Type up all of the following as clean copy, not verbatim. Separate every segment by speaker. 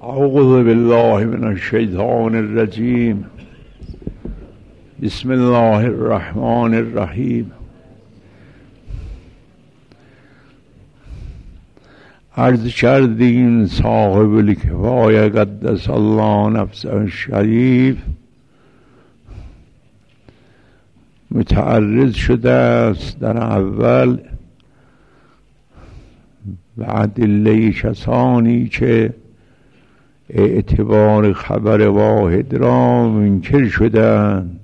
Speaker 1: اعوذ بالله من الشیطان الرجیم. بسم الله الرحمن الرحیم. عرض کردیم صاحب الکفایه قدس الله نفسه الشریف متعرض شده است در اول به ادله کسانی که اعتبار خبر واحد را منکر شدند.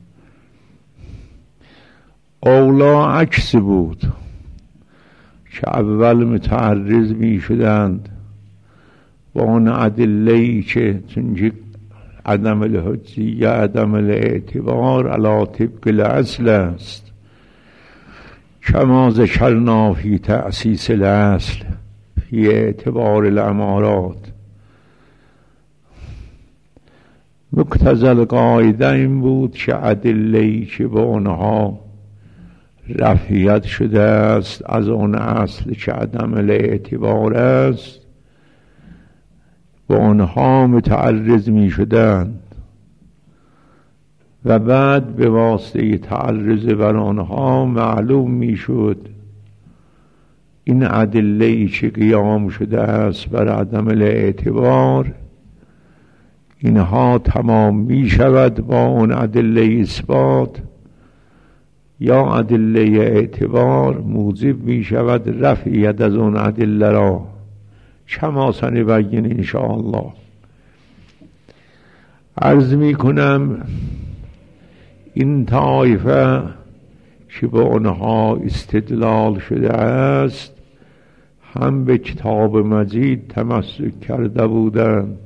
Speaker 1: اولا عکس بود که اول متعرض می شدند با آن ادله‌ای که چنانچه عدم الحجیه عدم الاعتبار علی طبق الاصل است، کما ذکرنا فی تأسیس الاصل فی اعتبار الامارات. مقتضی القاعده این بود که ادله‌ای که با آنها رفعیت شده است از آن اصل که عدم الاعتبار است با آنها متعرض می شدند و بعد به واسطه تعرض بر آنها معلوم می شد این ادله‌ای که قیام شده است بر عدم الاعتبار اینها تمام می شود با اون ادله اثبات، یا ادله اعتبار موجب می شود رفعیت از اون ادله را، کما سنبین ان شاء الله. عرض می کنم این طایفه که با آنها استدلال شده است هم به کتاب مجید تمسک کرده بودند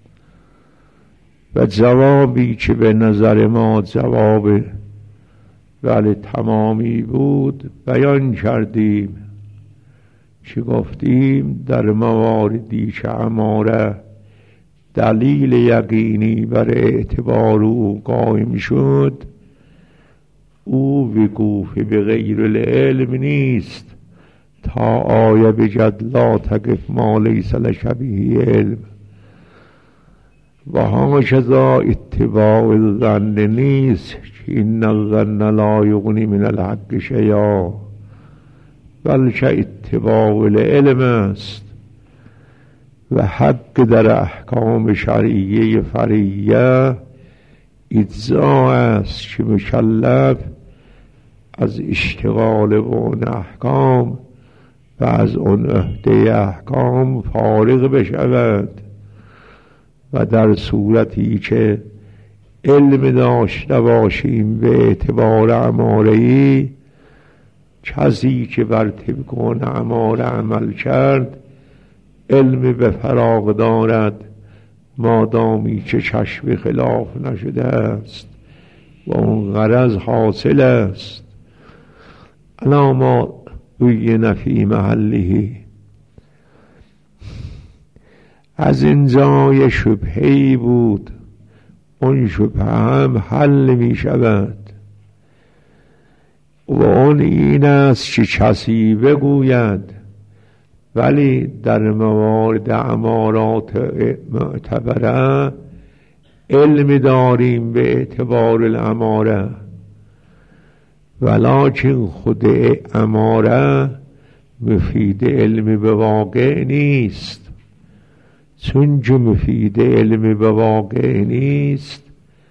Speaker 1: و جوابی که به نظر ما جواب ولی تمامی بود بیان کردیم که گفتیم در مواردی که اماره دلیل یقینی بر اعتبار او قائم شد او وقوف به غیر العلم نیست تا آیه بجد لا تقف ما لیس لک به علم و هکذا اتباع الظن نیست که ان الظن لا یغنی من الحق شیئا، بلکه اتباع العلم است و حق در احکام شرعیه فرعیه اجزا است که مکلف از اشتغال به اون احکام و از اون عهده احکام فارغ بشود و در صورتی که علم داشته باشیم به اعتبار اماره‌ای، کسی که بر طبق اون اماره عمل کرد علم به فراغ دارد مادامی که کشف خلاف نشده است و اون غرض حاصل است. الا ما بین فی محله. از اینجای شبهه‌ای بود، اون شبهه هم حل می شود و اون این است که کسی بگوید ولی در موارد امارات معتبره علم داریم به اعتبار الاماره، ولکن خود اماره مفید علم به واقع نیست. چون که مفید علم به واقع نیست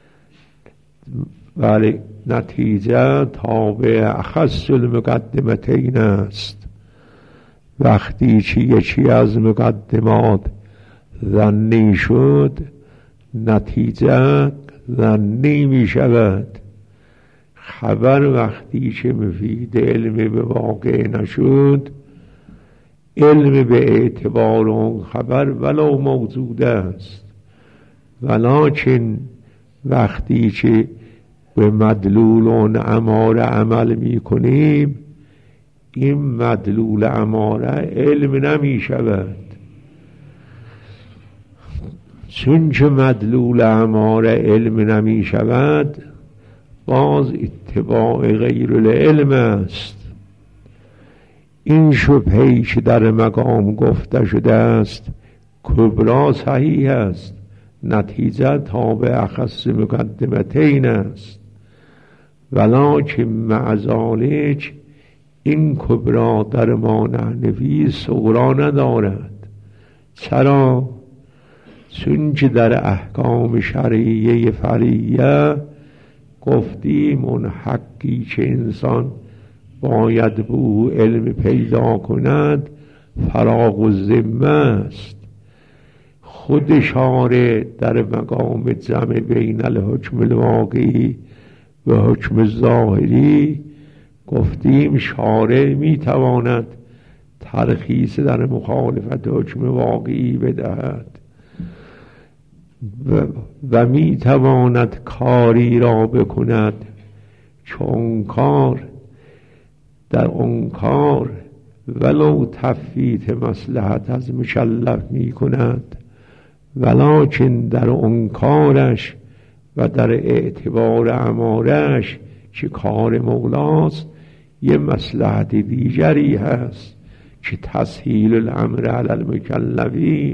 Speaker 1: ولی نتیجه تابع اخص المقدمتین است. وقتی که یکی از مقدمات ظنی شد نتیجه ظنی می شود. خبر وقتی که مفید علم به واقع نشد علم به اعتبار اون خبر ولو موجود است، ولکن وقتی که به مدلول اون اماره عمل می کنیم این مدلول اماره علم نمی شود. چون که مدلول اماره علم نمی شود باز اتباع غیر العلم است. این شبهه‌ای که در مقام گفته شده است کبرا صحیح است، نتیجه تا به اخص مقدمتین است. ولکن مع ذلک این کبرا در معنوی صغرا ندارد. چرا؟ چونکه در احکام شرعیه فریه گفتیم اون حقی که انسان باید به او علم پیدا کند فراغ الذمه است. خود شارع در مقام جمع بین الحکم الواقعی و حکم ظاهری گفتیم شارع میتواند ترخیص در مخالفت حکم واقعی بدهد و میتواند کاری را بکند چون کار در اون کار ولو تفویت مصلحت از مکلف می کند، ولکن در اون کارش و در اعتبار امارش که کار مولاست یه مصلحت دیگری هست که تسهیل الامر علی المکلفین.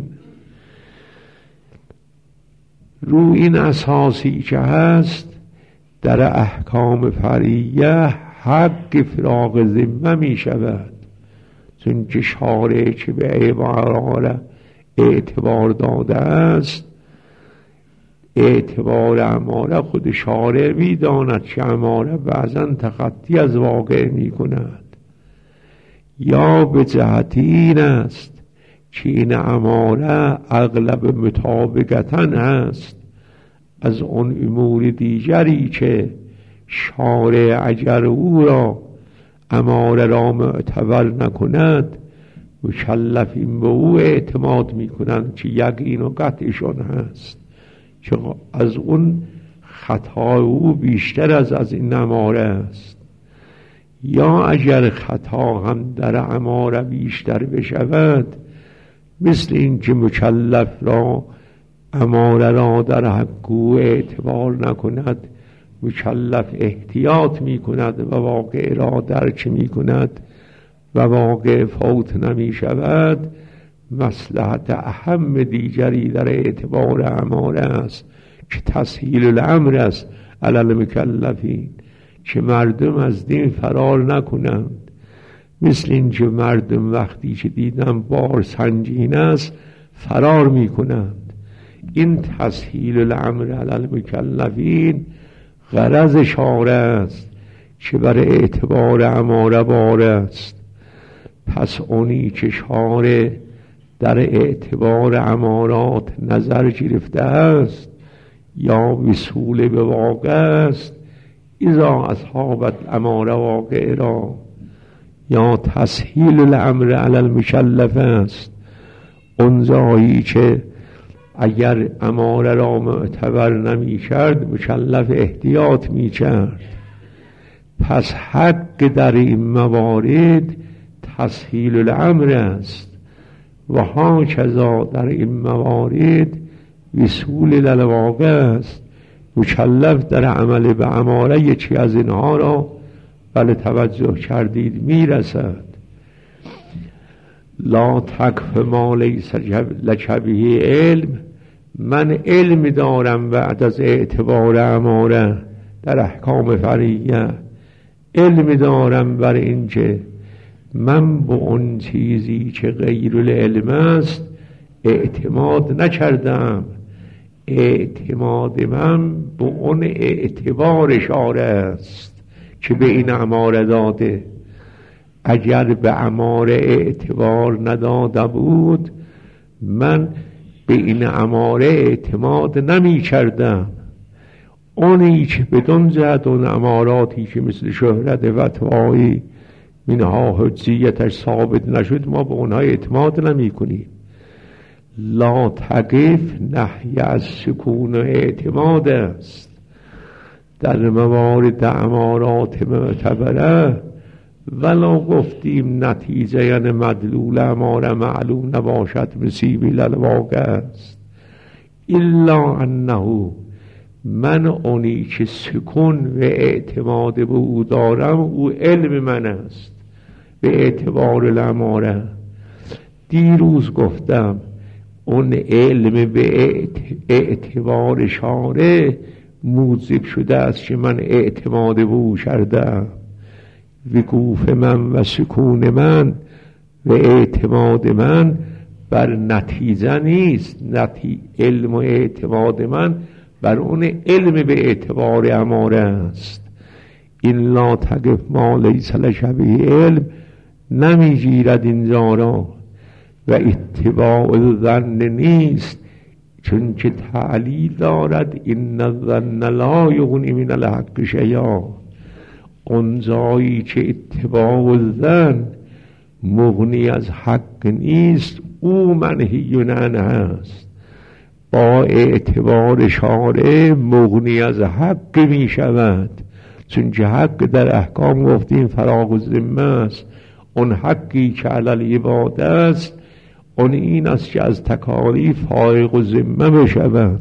Speaker 1: رو این اساسی که هست در احکام فریه حق فراغ ذمه می شود، چون که شارع که به عبارات اعتبار داده است اعتبار اماره خود شارع می داند که اماره بعضا تخطی از واقع می کند، یا به جهت این است که این اماره اغلب مطابقتاً است از اون امور دیگری که شارع اگر او را اماره را معتبر نکند مکلفین به او اعتماد می کنند که یقین و قطعشان هست که از اون خطا او بیشتر از این اماره است. یا اگر خطا هم در اماره بیشتر بشود مثل این که مکلف را اماره را در حق او اعتبار نکند، مکلف احتیاط می کند و واقع را درک می کند و واقع فوت نمی شود، مصلحت اهم دیگری در اعتبار اماره است که تسهیل الامر است علی المکلفین، که مردم از دین فرار نکنند. مثل این که مردم وقتی که دیدن بار سنگین است فرار می کنند. این تسهیل الامر علی المکلفین غرض شارع است که بر اعتبار اماره بار است. پس اونی که شارع در اعتبار امارات نظر گرفته است یا وصول به واقع است اذا اصحابت اماره واقع را، یا تسهیل الامر علی المکلف است اون جایی که اگر اماره را معتبر نمی کرد مکلف احتیاط می کرد. پس حق در این موارد تسهیل الامر است و هاکذا در این موارد وصول للواقع است. مکلف در عمل به اماره یکی از اینها را بله توجه کردید میرسد. لا تکف ما لیس لک به علم، من علم دارم بعد از اعتبار اماره در احکام فریه، علم دارم بر اینکه من به اون چیزی که غیر العلم است اعتماد نکردم، اعتماد من به اون اعتبار شارع است که به این اماره داده. اگر به اماره اعتبار نداده بود من به این اماره اعتماد نمی کردم. اونی که بدون جهت اون اماراتی که مثل شهرت فتوایی منها حجیتش ثابت نشد ما به اونها اعتماد نمی کنیم. لا تقف نهی از سکون و اعتماد است. در موارد امارات معتبره ولو گفتیم نتیجه یعنی مدلول اماره معلوم نباشد مصیبی للواقع است، الا انه من اونی که سکون و اعتماد به او دارم او علم من است به اعتبار الاماره. دیروز گفتم اون علم به اعتبار شارع موجب شده است که من اعتماد به او کردم. وقوف من و سکون من و اعتماد من بر نتیجه نیست، علم و اعتماد من بر اون علم به اعتبار اماره است. این لا تقف ما لیس لک به علم نمیگیرد اینجا را و اتباع الظن نیست، چون که تعلیل دارد این الظن لا یغنی من الحق شیئا. اون جایی که اتباع الظن مغنی از حق نیست او منهی عنه است. با اعتبار شارع مغنی از حق می شود، چون که حق در احکام گفتیم فراغ الذمه است. اون حقی که علی العباد است اون این است که از تکالیف فارغ الذمه بشود.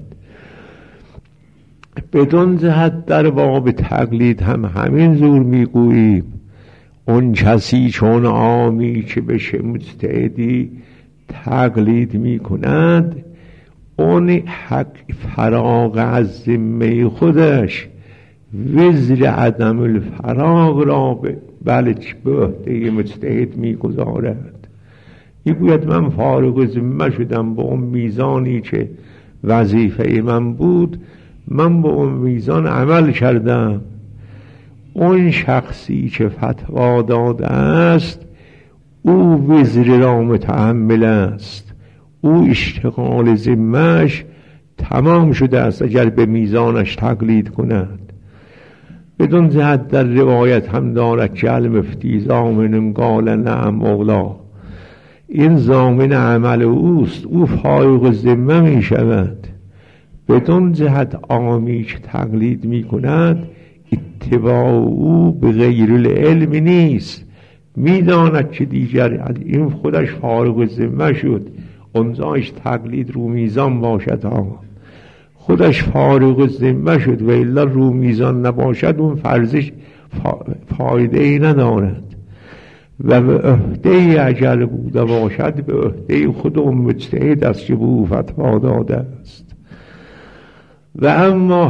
Speaker 1: بدون جهت در باب تقلید هم همین زور میگوییم اون کسی چون عامی که به مجتهدی تقلید میکند اون حق فراغ از ذمه خودش وزر عدم الفراغ را به عهده مجتهد میگذارد. میگوید من فارغ ذمه شدم، با اون میزانی که وظیفه من بود من با اون میزان عمل کردم. اون شخصی که فتوا داده است او وزر را متحمل است، او اشتغال ذمه‌اش تمام شده است اگر به میزانش تقلید کند. بدون جهت در روایت هم دارد که المفتی ضامن قال نعم مولا، این ضامن عمل اوست، او فارغ الذمه می شود. بدون جهت عامی که تقلید می کند اتباع او به غیر العلم نیست، می داند که دیگر این خودش فارغ الذمه شد، اونجاش تقلید رو میزان باشد ها، خودش فارغ الذمه شد و الا رو میزان نباشد اون فرضش فایده ای ندارد. و به عهده اگر بوده باشد به عهده خود اون مجتهد است که به او فتوا داده است. و اما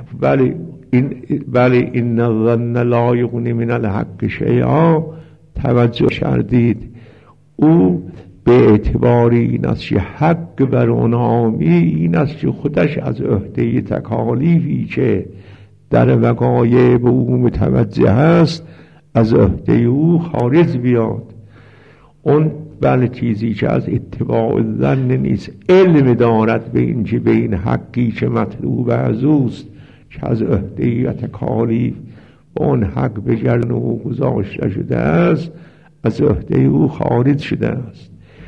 Speaker 1: بله این الظن لا یغنی من الحق شیئا، توجه کردید او به اعتبار این است که حق بر اون عامی این است که خودش از عهده تکالیفی که در وقایع به او متوجه است از عهده او خارج بیاد. اون بله چیزی که از اتباع الظن نیست، علم دارد به این که به این حقی که مطلوب از اوست که از عهده و تکالیف به اون حق به جرن او گذاشته شده است از عهده او خارج شده است.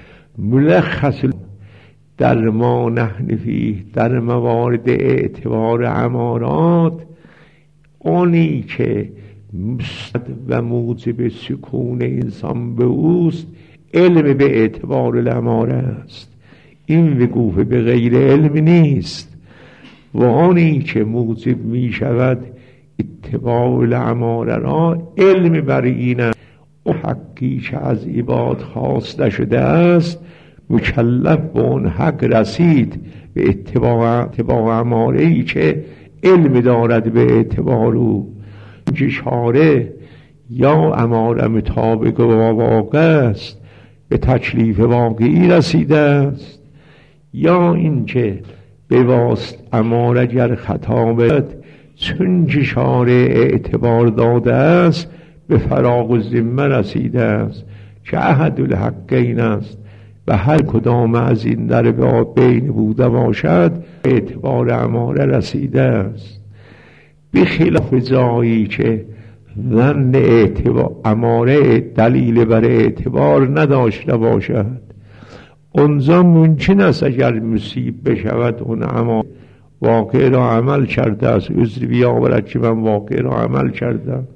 Speaker 1: ملخص در ما نحن فیه در موارد اعتبار امارات اونی که مستد و موجب سکون انسان به اوست علم به اعتبار الاماره است، این وقوف به غیر علم نیست. و آنی که موجب می شود اتباع الاماره را علم بر این است و حقی که از عباد خواسته شده است مکلف به اون حق رسید به اتباع اماره‌ای که علم دارد به اعتبار او، که شارع یا اماره مطابق با واقع است به تکلیف واقعی رسیده است، یا اینکه به واسط اماره گر خطا بد چون که شارع اعتبار داده است به فراغ الذمه رسیده است که احد الحقین است و هر کدام از این در بین بوده باشد اعتبار اماره رسیده است. بخلاف جایی که ظن اعتبار اماره دلیل بر اعتبار نداشته باشد، اونجا ممکن است اگر مصیب بشود اون اماره واقع را عمل کرده است عذر بیاورد که من واقع را عمل کردم،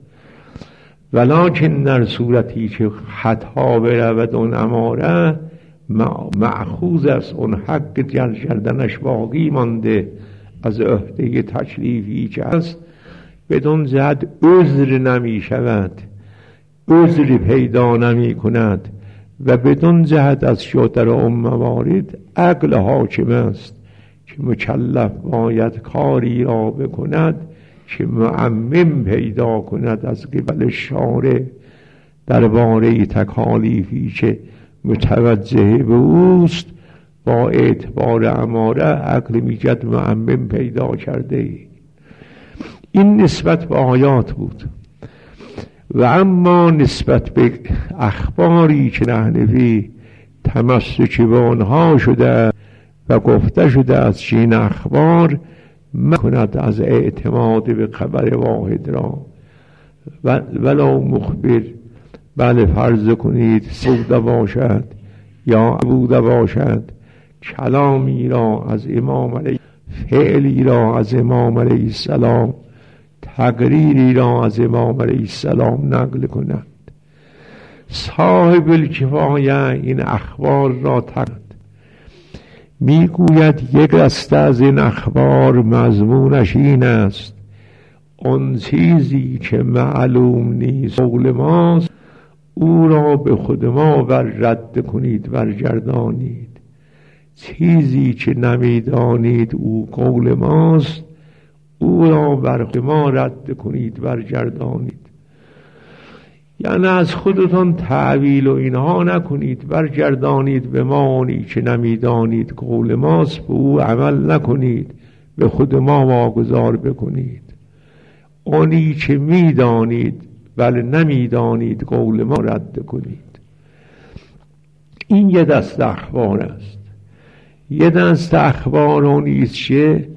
Speaker 1: ولکن در صورتی که خطا برود اون اماره مأخوذ است، اون حق جل کردنش باقی مانده از عهده تکلیفی که است، بدون جهت عذر نمی شود، عذر پیدا نمی کند و بدون جهت از شتر و موارد عقل حاکم است که مکلف باید کاری را بکند که معمم پیدا کند از قبل شارع درباره تکالیفی که متوجه به اوست. با اعتبار اماره عقل میگد معمم پیدا کرده. این نسبت به آیات بود. و اما نسبت به اخباری که نحنفی تمسک به آنها شده و گفته شده از چین اخبار مکند از اعتماد به خبر واحد را ولو مخبر. بله فرض کنید سوده باشد یا بوده باشد، کلامی را از امام علیه، فعلی را از امام علیه السلام، تقریری را از امام علیه السلام نقل کند، صاحب الکفایه این اخبار را تقد میگوید یک دسته از این اخبار مضمونش این است: آن چیزی که معلوم نیست قول ماست او را به خود ما رد کنید برگردانید. چیزی که نمیدانید او قول ماست او را بر خود ما رد کنید برگردانید. یعنی از خودتان تعویل و اینها نکنید، برگردانید به ما. آنی که نمیدانید قول ماست به او عمل نکنید، به خود ما واگذار بکنید. آنی که میدانید ولی نمیدانید قول ما رد کنید. این یه دست اخبار است. یه دست اخبار اونیست که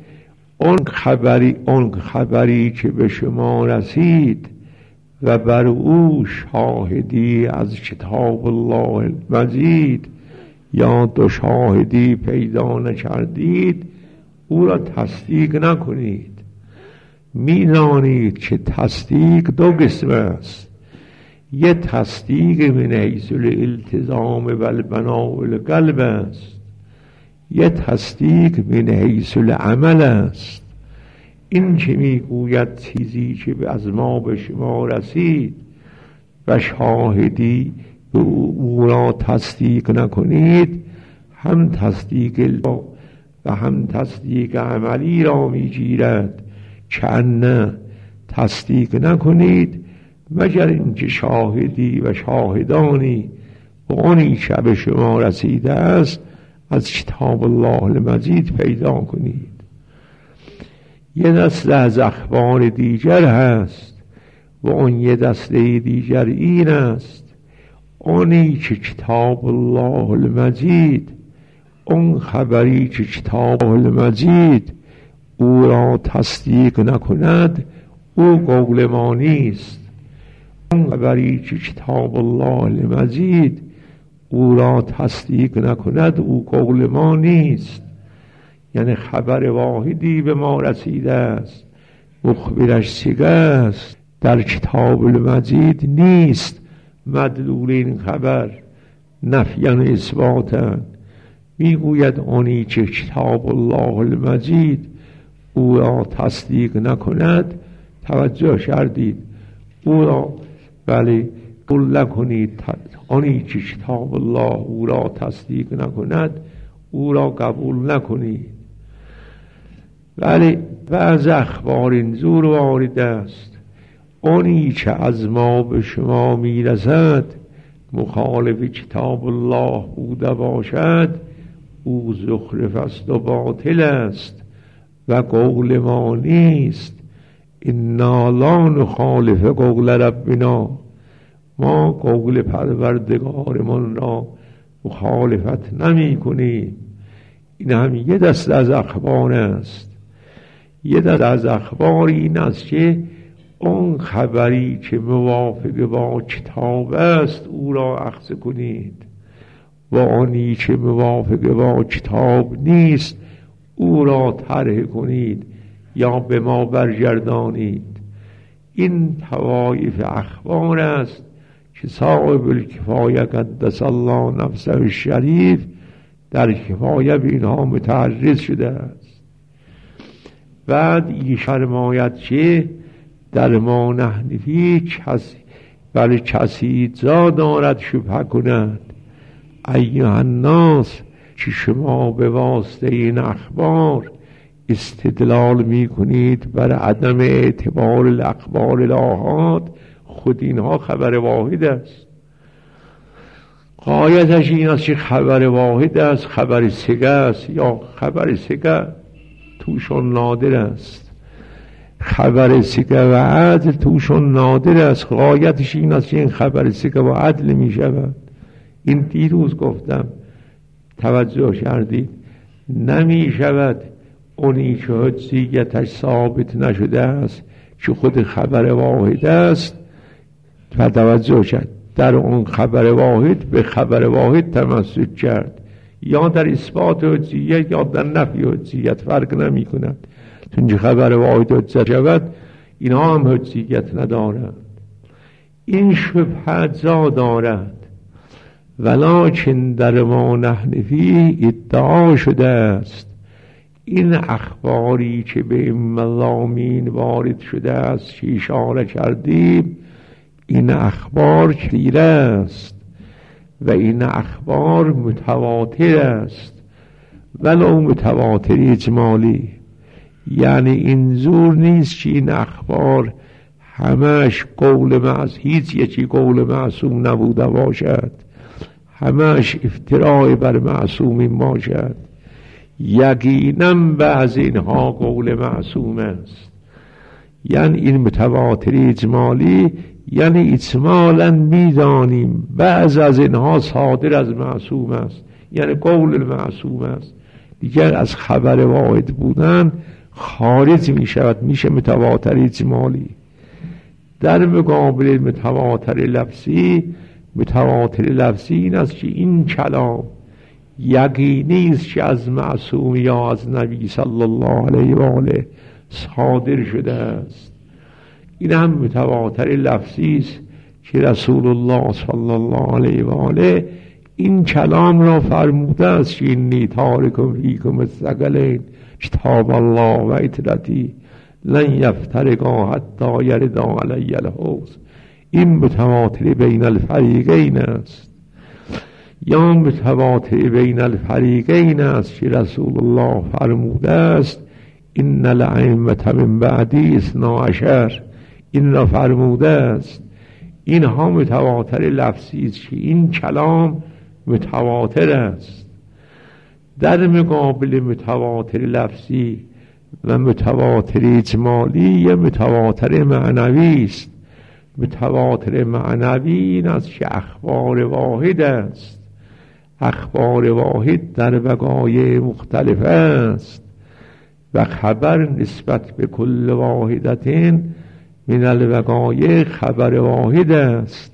Speaker 1: آن خبری که به شما رسید و بر او شاهدی از کتاب الله المجید یا دو شاهدی پیدا نکردید او را تصدیق نکنید. میدانید که تصدیق دو قسم است: یه تصدیق من حیث الالتزام و البناء القلب است، یه تصدیق من حیث العمل است. این که میگوید چیزی که از ما به شما رسید و شاهدی به او را تصدیق نکنید، هم تصدیق و هم تصدیق عملی را میگیرد که نه تصدیق نکنید مگر اینکه شاهدی و شاهدانی و آنی که به شما رسیده است از کتاب الله المجید پیدا کنید. یه دسته از اخبار دیگر هست و آن یه دسته دیگر این است: آنی که کتاب الله المجید، آن خبری که کتاب المجید او را تصدیق نکند او قول ما نیست. آن خبری که کتاب الله المجید او را تصدیق نکند او قول ما نیست. یعنی خبر واحدی به ما رسیده است، مخبرش سیغه است، در کتاب المجید نیست. مدلول این خبر نفیاً و اثباتاً میگوید آنی که کتاب الله المجید او را تصدیق نکند، توجه کردید، او را ولی قول نکنید. آنی که کتاب الله او را تصدیق نکند او را قبول نکنید. ولی بعض اخبار اینجور وارد است: آنی که از ما به شما میرسد مخالف کتاب الله بوده باشد او زخرف است و باطل است و قول ما نیست. انا لا نخالف قول ربنا، ما قول پروردگارمان را مخالفت نمی کنیم. این هم یه دست از اخبار است. یه دست از اخبار این است که اون خبری که موافق با کتاب است او را اخذ کنید و آنی که موافق با کتاب نیست او را طرح کنید یا به ما برگردانید. این طوایف اخبار است که صاحب الکفایه قدس الله نفسه الشریف در کفایه به اینها متعرض شده است. بعد این فرماید که در ما نحنفی کسی بله کسی جا دارد شبهه کند ایها الناس که شما به واسطه این اخبار استدلال می کنید بر عدم اعتبار الاخبار الآحاد، خود اینها خبر واحد است. غایتش این است که خبر واحد است، خبر سگه است، یا خبر سگه توشون نادر است، خبر سگه و عدل توشون نادر است. غایتش این است که این خبر سگه و عدل می شود. این دیروز گفتم، توجه کردید، نمی شود اونی که حجیتش ثابت نشده است که خود خبر واحد است و توجه کرد در اون خبر واحد به خبر واحد تمسک کرد، یا در اثبات حجیت یا در نفی حجیت فرق نمی کند، چون که خبر واحد حجت شود اینها هم حجیت ندارند. این شبهه جا دارد، ولکن در ما نحن فیه ادعا شده است این اخباری که به این مضامین وارد شده است که اشاره کردیم، این اخبار کثیر است و این اخبار متواتر است، ولو متواتر اجمالی. یعنی این زور نیست که این اخبار همش قول معصوم، هیچ یکی قول معصوم نبوده باشد، همش افتراء بر معصومین باشد. یقینا بعض اینها قول معصوم است. یعنی این متواتر اجمالی، یعنی اجمالا میدانیم بعض از اینها صادر از معصوم است، یعنی قول معصوم است، دیگر از خبر واحد بودن خارج می شود، میشه متواتر اجمالی. در مقابل متواتر لفظی، متواتر لفظی این است که این کلام یقینی است که از معصوم یا از نبی صلی الله علیه و آله صادر شده است. این هم متواتر لفظی است که رسول الله صلی الله علیه و آله این کلام را فرموده است که انی تارکم فیکم الثقلین کتاب الله و عترتی لن یفترقا حتی یردا علی الحوض. این متواتر بین الفریقین است. یا متواتر بین الفریقین است که رسول الله فرموده است ان الائمة من بعدی 12، این را فرموده است. اینها متواتر لفظی است که این کلام متواتر است. در مقابل متواتر لفظی و متواتر اجمالی یا متواتر معنوی است. متواتر معنوی این است که اخبار واحد است. اخبار واحد در وقایع مختلف است و خبر نسبت به کل واحدتین من الوقایع خبر واحد است.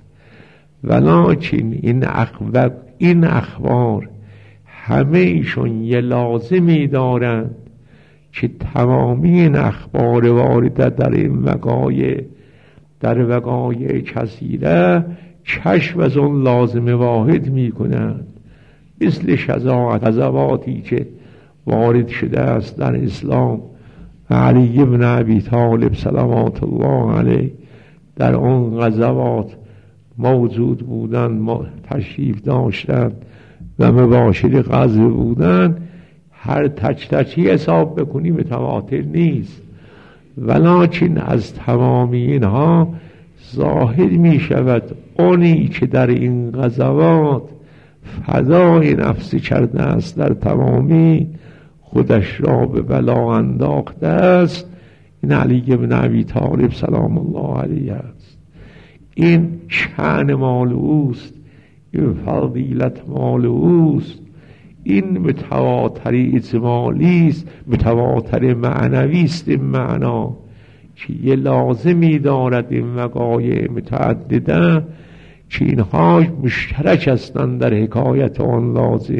Speaker 1: ولکن این اخبار همه ایشون یه لازمی دارند که تمامی این اخبار وارده در این وقایع، در وقایع کثیره، کشف از اون لازم واحد می کنند. مثل شذواتی که وارد شده است در اسلام و علی بن ابی طالب صلوات الله علیه در اون غزوات موجود بودند، تشریف داشتند و مباشر غزو بودند. هر تکی حساب بکنی متواتر نیست، ولکن از تمامی اینها ظاهر می شود اونی که در این غزوات فدای نفسی کرده است، در تمامی خودش را به بلا انداخته است، این علی بن ابی طالب سلام الله علیه است. این شأن مال اوست، این فضیلت مال اوست. این متواتر اجمالی است، متواتر معنوی است. این معنا که یه لازمی دارد این وقایع متعدده که اینها مشترک هستند در حکایت آن لازم.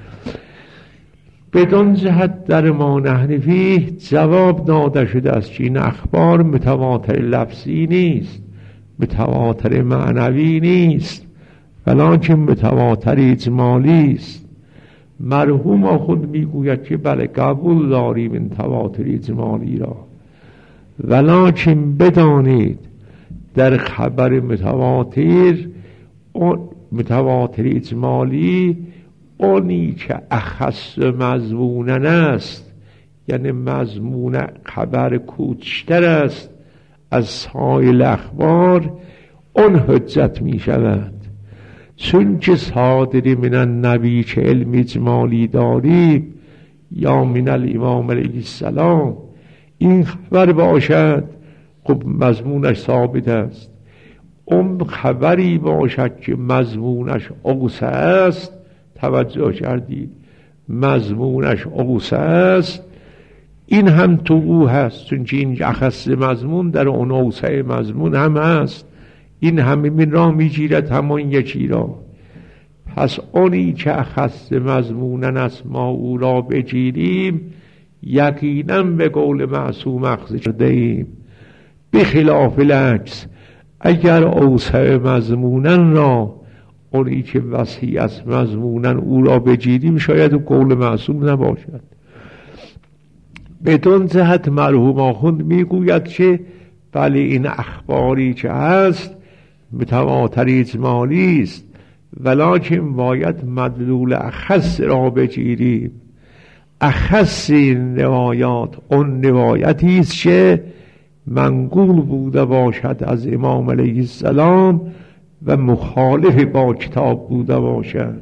Speaker 1: بدون جهت در ما نحن فیه جواب داده شده است که این اخبار متواتر لفظی نیست، متواتر معنوی نیست، ولکن متواتر اجمالی است. مرحوم خود میگوید که بله قبول داریم این تواتر اجمالی را، ولکن بدانید در خبر متواتر متواتر اجمالی اونی که اخص مضمونن است، یعنی مضمون خبر کوچکتر است از سایر اخبار، اون حجت می شود. چون که صادری من النبی که علم اجمالی داریم یا من الامام علیه السلام این خبر باشد، خب مضمونش ثابت است. اون خبری باشد که مضمونش اوسع است، توجه کردید، مضمونش اوسع است، این هم تو او هست، چون که این اخص مضمون در اون اوسع مضمون هم هست، این همین را میگیرد همون یکی را. پس اونی که اخص مضمونن است ما او را بگیریم، یقینا به قول معصوم اخذ کرده ایم. بخلاف العکس، اگر اوسع مضمونن را، اونی که وسیع از مضمونن او را بگیریم، شاید قول معصوم نباشد. بدون جهت مرحوم آخوند میگوید که بله این اخباری که هست متواتر اجمالی است، ولکن باید مدلول اخص را بگیریم. اخص این روایات اون روایتی است که منقول بوده باشد از امام علیه السلام و مخالف با کتاب بوده باشد،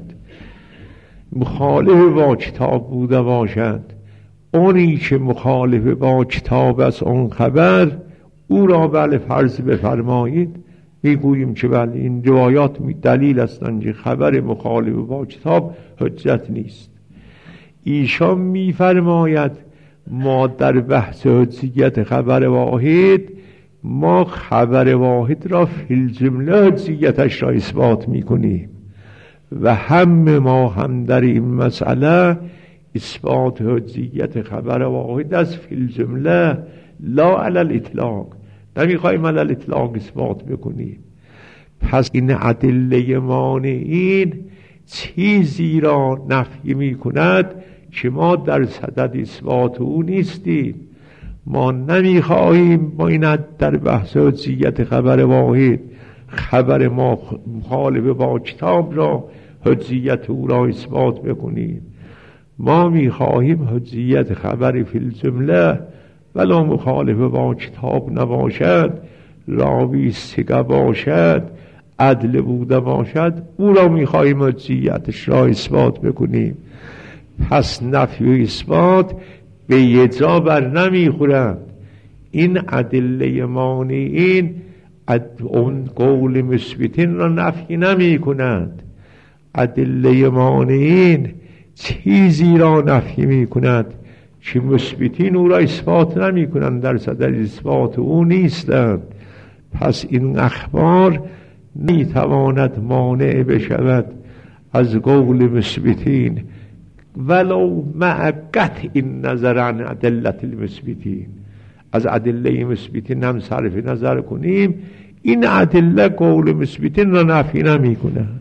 Speaker 1: مخالف با کتاب بوده باشد. اونی که مخالف با کتاب است اون خبر، او را بله فرض بفرمایید، میگوییم که بله این روایات دلیل هستند که خبر مخالف با کتاب حجت نیست. ایشان میفرماید ما در بحث حجیت خبر واحد، ما خبر واحد را فی الجمله حجیتش را اثبات میکنیم و هم ما هم در این مسئله اثبات حجیت خبر واحد از فی الجمله لا علی الاطلاق، نمیخوایم علی الاطلاق اثبات بکنیم. پس این ادله مانعین چیزی را نفی میکند که ما در صدد اثبات او نیستیم. ما نمیخواهیم با این در بحث حجیت خبر واحد خبر ما مخالف با کتاب را حجیت او را اثبات بکنیم. ما میخواهیم حجیت خبر فی الجمله ولا مخالف با کتاب نباشد، راوی ثقه باشد، عدل بوده باشد، او را میخواهیم حجیتش را اثبات بکنیم. پس نفی و اثبات به یه جا بر نمیخورند. این ادله مانعین اون قول مثبتین را نفی نمی کنند. ادله مانعین چیزی را نفی می کند که مثبتین او را اثبات نمی کنند، در صدد اثبات او نیستند. پس این اخبار نیتواند مانع بشود از قول مثبتین ولو مع قطع این نظر عن ادلت المثبتین. از ادله مثبتین هم صرف نظر کنیم، این ادله قول مثبتین را نفی نمی کنند.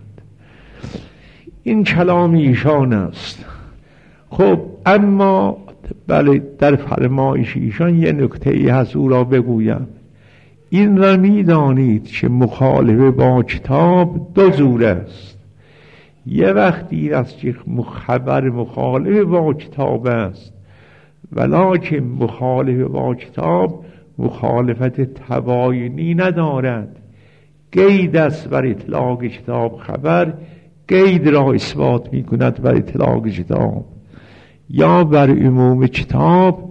Speaker 1: این کلام ایشان است. خب اما بله در فرمایش ایشان یه نکته ای هست، او را بگویم. این را می دانید که مخالفه با کتاب دو جور است. یه وقتی است که خبر مخالف با کتاب است، ولکن مخالف با کتاب مخالفت تباینی ندارد، قید است بر اطلاق کتاب خبر، قید را اثبات می کند بر اطلاق کتاب، یا بر عموم کتاب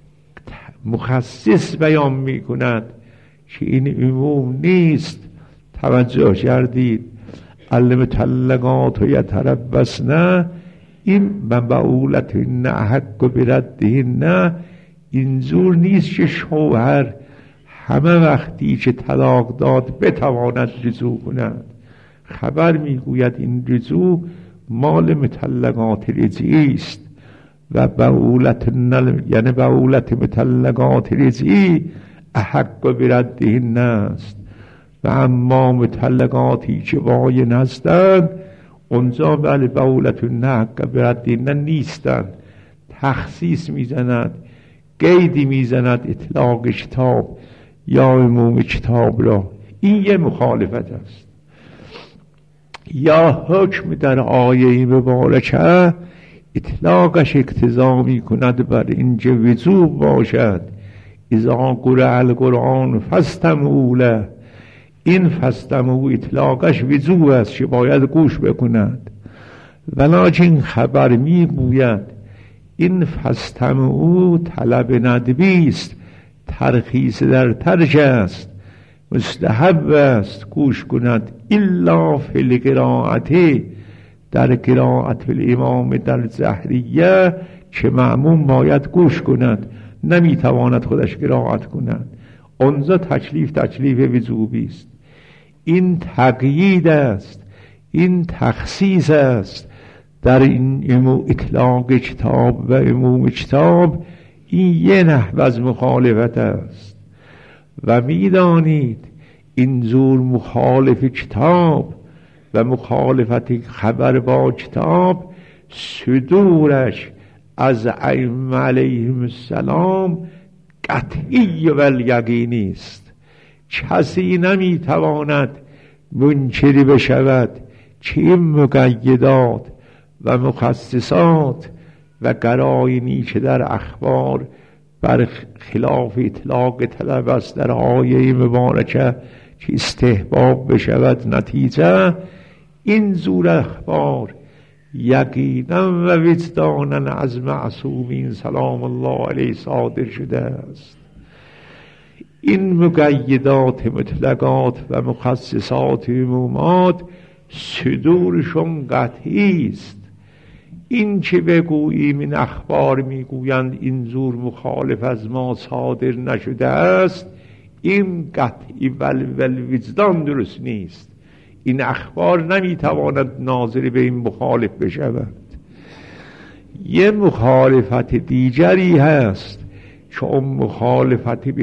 Speaker 1: مخصص بیان می کند که این عموم نیست. توجه کردید؟ المطلقات یتربصن این ببعولت نه حق برده نه، اینجور نیست که شوهر همه وقتی که طلاق داد بتواند رجوع کند. خبر میگوید این رجوع مال مطلقات رجعی است و بعولت یعنی بعولت مطلقات رجعی احق برده نه است. و اما مطلقاتی که واین هستند اونجا بله بعولت نحق برده نه نیستند. تخصیص میزند، قیدی میزند اطلاق کتاب یا عموم کتاب را. این یه مخالفت است. یا حکم در آیه مبارکه اطلاقش اقتضا می کند بر اینکه وجوب باشد. اذا قرئ القرآن فاستمعوا له، این فاستمعوا اطلاقش وجوب است که باید گوش بکنند، ولکن خبر می گوید این فاستمعوا طلب ندبی است، ترخیص در ترک است، مستحب است گوش کند. الا فی القراءة، در قرائت الامام در زهریه که مأموم باید گوش کند، نمیتواند خودش قرائت کند، آنجا تکلیف وجوبی است. این تقیید است، این تخصیص است در این اطلاق کتاب و عموم کتاب. این یه نحو از مخالفت است و میدانید این زور مخالف کتاب و مخالفت خبر با کتاب صدورش از ائمه علیهم السلام قطعی و الیقینی است. کسی نمیتواند منکری بشود که این مقیدات و مخصصات و قرائنی که در اخبار بر خلاف اطلاق طلب است در آیه مبارکه که استحباب بشود نتیجه، این زور اخبار یقینا و وجدانا از معصومین سلام الله علیه صادر شده است. این مقیدات مطلقات و مخصصات عمومات صدورشون قطعی است. این که بگوییم این اخبار میگویند این زور مخالف از ما صادر نشده است، این قطعی وجدان درست نیست. این اخبار نمیتواند ناظر به این مخالف بشود. یه مخالفت دیگری هست که اون مخالفت به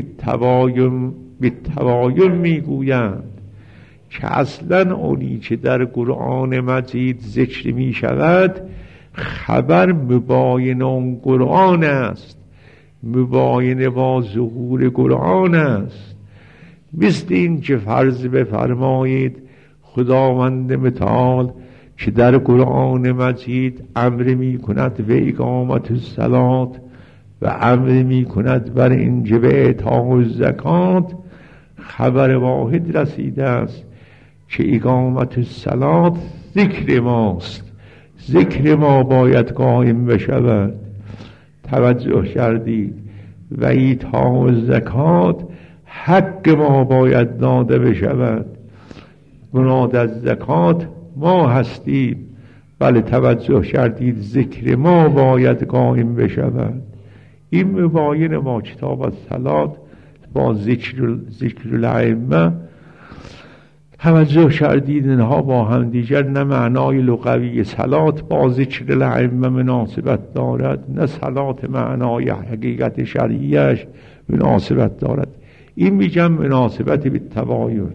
Speaker 1: تباین میگویند که اصلا اونی که در قرآن مجید ذکر می شود خبر مباین اون قرآن است، مباین با ظهور قرآن است. مثل این که فرض بفرمایید خداوند متعال که در قرآن مجید امر می کند به اقامت الصلات و امر می کند بر اینکه به اعطاء الزکات، خبر واحد رسیده است که اقامت الصلات ذکر ماست، ذکر ما باید قائم بشود. توجه کردید؟ و ایتاء الزکات حق ما باید داده بشود. مراد از زکات ما هستیم، بله توجه کردید؟ ذکر ما باید قائم بشود. این مباین ما کتاب الصلات با ذکر الائمه. توجه کردید اینها با هم دیگر نه معنای لغوی صلات با ذکر الائمه مناسبت دارد، نه صلات معنای حقیقت شرعیش مناسبت دارد. این میگم مناسبت به تباین.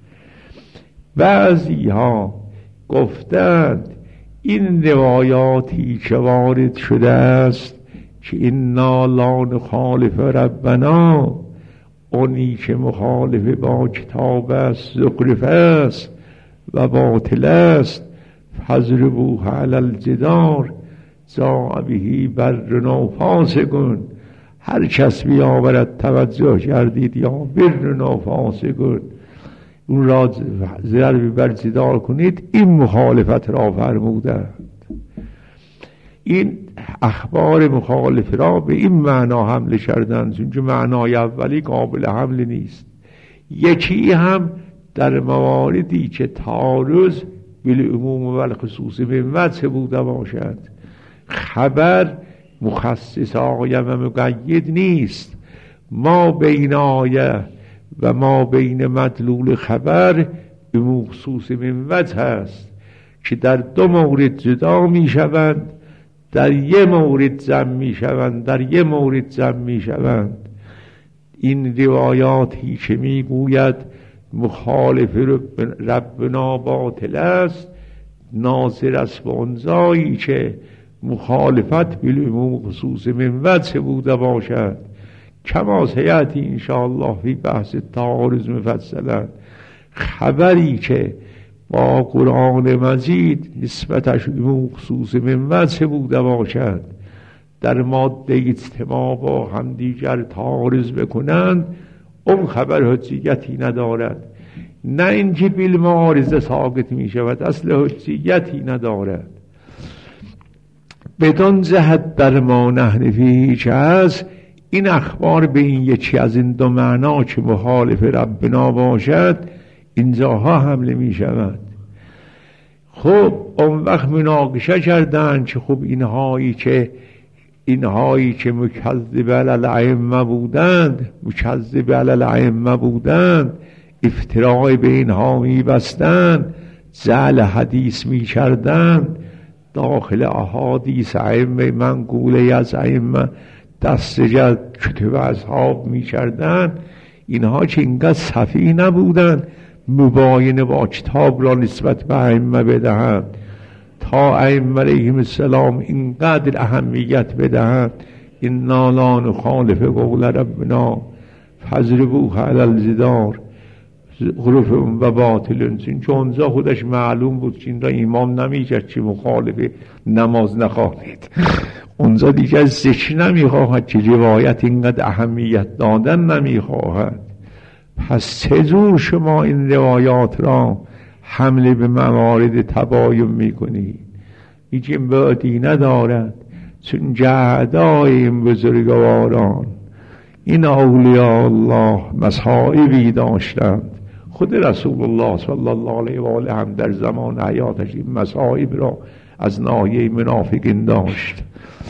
Speaker 1: بعضی ها گفتند این روایاتی که وارد شده است که انا لا نخالف ربنا، اونی که مخالف با کتاب است زخرف است و باطل است، فضربوه علی الجدار جاء به برنا فاسقون. هر کس بیاورد، توجه کردید، یا برنا فاسقون، اون را ضرب بر جدار کنید. این مخالفت را فرمودند. این اخبار مخالف را به این معنا حمله کردند، چون معنای اولی قابل حمل نیست. یکی هم در مواردی که تعارض بالعموم و الخصوص به وجه بوده باشد، خبر مخصص آیه و مقید نیست. ما بین آیه و ما بین مدلول خبر به مخصوص من وجه است که در دو مورد جدا می شوند، در یه مورد جمع می شوند، در یه مورد جمع می شوند. این روایاتی که می گوید مخالف ربنا باطل است، ناظر است به آنجایی که مخالفت بالعموم خصوص من وجه بوده باشد. کما سیأتی انشاءالله فی بحث تعارض مفصلا. خبری که با قرآن مجید نسبتش مخصوص من وجه بوده باشد در ماده اجتماع با هم دیگر تعارض بکنند، اون خبر حجیتی ندارد. نه اینکه بالمعارضه ساقط می شود، اصل حجیتی ندارد. بدان جهت در ما نحن فیه چه هست، این اخبار به این یکی از این دو معنا که مخالف ربنا باشد اینجاها حمله می شود. خب اون وقت مناقشه کردن که خب اینهایی که مکذب علی الائمه بودند افتراء به اینها می بستند، جعل حدیث می کردند، داخل احادیث ائمه منقوله از ائمه دستجد کتب اصحاب می کردند. اینها که اینقدر صفی نبودند مباینه با کتاب را نسبت به ائمه بدهند، تا ائمه علیهم السلام اینقدر اهمیت بدهند، انا لا نخالف قول ربنا فاضربوه علی الجدار غرف و باطل. چون اونجا خودش معلوم بود که این را ایمام نمیکرد که مخالف نماز نخوانید، اونجا دیگر ذکر نمیخواهد که روایت اینقدر اهمیت دادن نمیخواهد. پس چجور شما این روایات را حمله به موارد تباین میکنید؟ هیچ بعدی ندارد، چون جهدای این بزرگواران این اولیاء الله مصائبی داشتند. خود رسول الله صلی الله علیه و آله هم در زمان حیاتش این مصائب را از ناحیه منافقین داشت.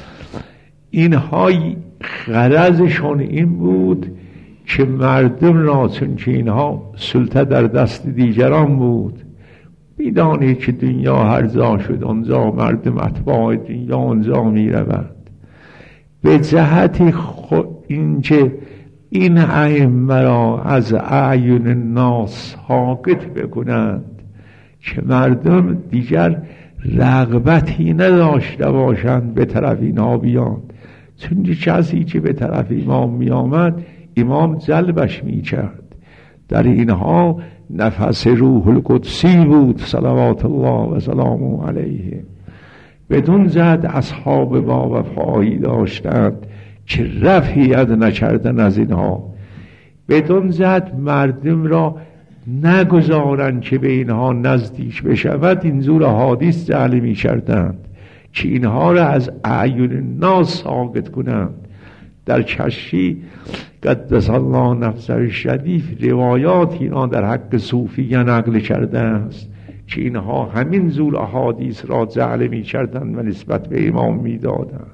Speaker 1: اینها غرضشون این بود که مردم را، چون که اینها سلطه در دست دیگران بود، میدانی که دنیا هر جا شد آنجا مردم اتباع دنیا آنجا می روند. به جهت اینکه این ائمه را از اعین الناس ساقط بکنند که مردم دیگر رغبتی نداشته باشند به طرف اینها بیاند. چون کسی که به طرف امام می آمد امام جلبش می کرد. در اینها نفس روح القدسی بود صلوات الله و سلامه علیه. بدون جهت اصحاب با وفایی داشتند که رفعیت نکردن از اینها، بدون جهت مردم را نگذارند که به اینها نزدیک بشود، اینجور احادیث جعل می کردند که اینها را از اعین الناس ساقط کنند. در کشفی قدس الله نفسه الشریف روایاتی را در حق صوفیه نقل کرده است که اینها همین زور احادیث را جعل می کردند و نسبت به امام می دادند،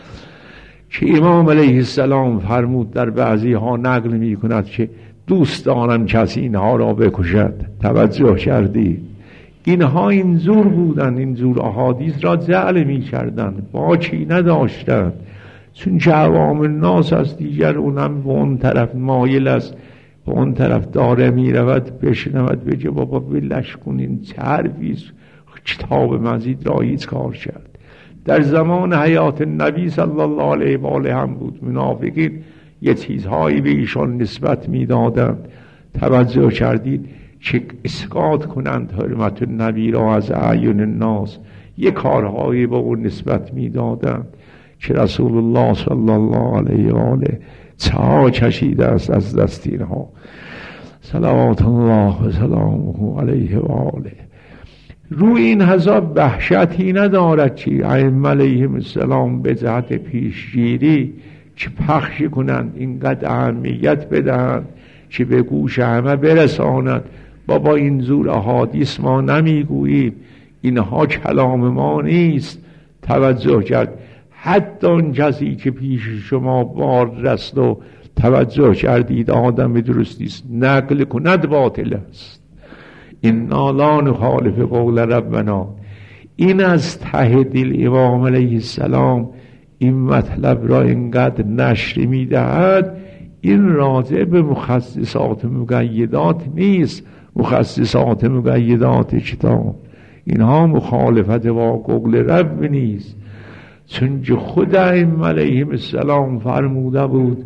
Speaker 1: که امام علیه السلام فرمود در بعضی ها نقل می کند که دوست دارم کسی اینها را بکشد. توجه کردید؟ اینها این زور بودند، این زور احادیث را جعل می کردند، باکی نداشتند. چون که عوام الناس از دیگر اونم به اون طرف مایل است، به اون طرف داره می رود، بشنود بگه بابا بلش کنین چه حرفیست، کتاب مجید را هیچ کار کرد. در زمان حیات نبی صلی الله علیه و آله هم بود. منافقین یه چیزهایی به ایشان نسبت می دادند. توجه کردید که اسقاط کنند حرمت نبی را از اعین الناس، یه کارهایی به اون نسبت می دادند که رسول الله صلی الله علیه و آله چه کشیده است از دست اینها صلوات الله و سلامه علیه و آله. روی این حساب وحشتی ندارد که ائمه علیهم السلام به جهت پیشگیری که پخش کنند، اینقدر اهمیت بدهند که به گوش همه برساند. بابا این زور احادیث ما نمیگوییم، اینها کلام ما نیست. توجه کرد؟ حتی اون کسی که پیش شما بار رست و توجه کردید آدم درستیست، نقل کند باطل است. انا لا نخالف قول ربنا. این از ته دل امام علیه السلام این مطلب را اینقدر نشر میدهد. این راجع به مخصصات مقیدات نیست، مخصصات مقیدات کتاب، اینها مخالفت با قول رب نیست. چون خود ائمه علیهم السلام فرموده بود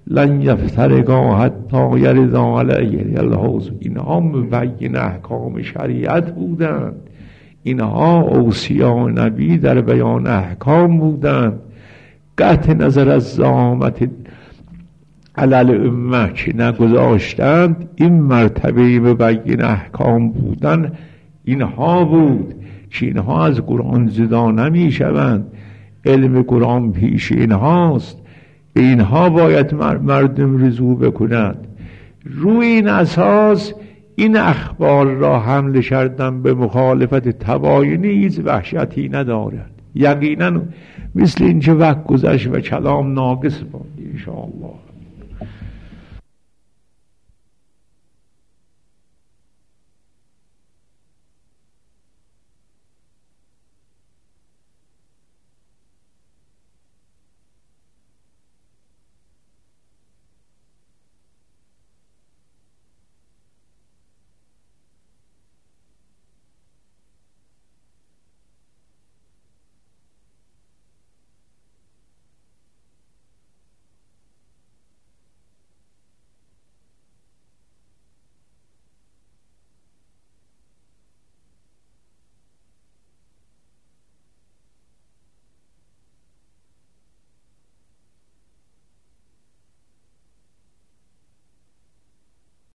Speaker 1: لن یفترقا حتی یرضا علیه الحوض. اینها مبین احکام شریعت بودند، اینها اوصیا نبی در بیان احکام بودند. قطع نظر از زعامت علل امه چه نگذاشتند، این مرتبه مبین احکام بودن اینها بود که اینها از قرآن جدا نمی شوند. علم قرآن پیش اینهاست، به اینها باید مردم رجوع بکنند. روی این اساس این اخبار را حمل کردن به مخالفت تباینی هیچ وحشتی ندارد. یقینا مثل اینکه وقت گذشت و کلام ناقص بود. انشاءالله